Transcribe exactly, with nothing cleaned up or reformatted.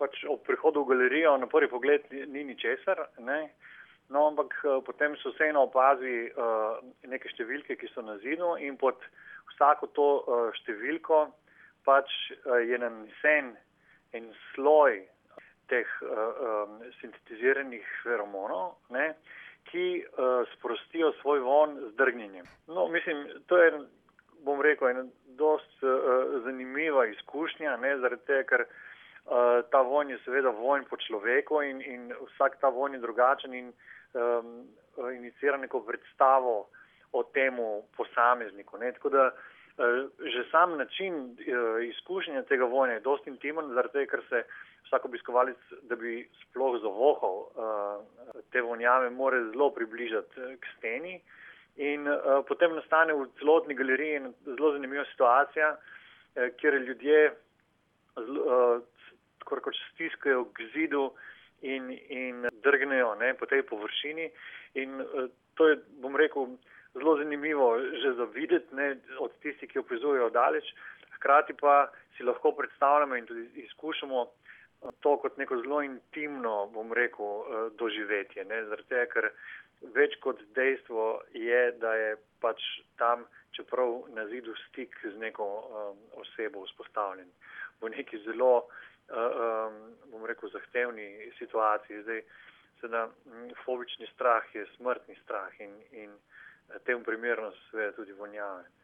pač ob prihodu v galerijo na prvi pogled ni ničesar, ne. No, ampak potem se vseeno opazi uh, neke številke, ki so na zidu in pod vsako to uh, številko pač uh, je nanesen en sloj teh uh, um, sintetiziranih feromonov, ne, ki uh, sprostijo svoj von z drgnjenjem. No, mislim, to je, bom rekel, ena dost uh, zanimiva izkušnja, ne, zaradi tega, ker uh, ta von je seveda von po človeku in, in vsak ta von je drugačen in um, inicira neko predstavo o temu posamezniku, ne, tako da uh, že sam način uh, izkušnja tega vonja je dost intimen, zaradi tega, ker se vsak obiskovalec, da bi sploh zavohal uh, te vonjave, mora zelo približati k steni. In uh, potem nastane v celotni galeriji zelo zanimiva situacija, eh, kjer ljudje zelo, uh, tako rekoč stiskajo k zidu in, in drgnejo, ne, po tej površini. In uh, to je, bom rekel, zelo zanimivo že za videti, ne, od tistih, ki opazujejo daleč. Hkrati pa si lahko predstavljamo in tudi izkušamo to kot neko zelo intimno, bom rekel, doživetje, ne, zaradi tega, ker več kot dejstvo je, da je pač tam, čeprav na zidu stik z neko um, osebo vzpostavljen v neki zelo, um, bom rekel, zahtevni situaciji. Zdaj, seveda, fobični strah je smrtni strah in, in temu primerno so seveda tudi vonjave.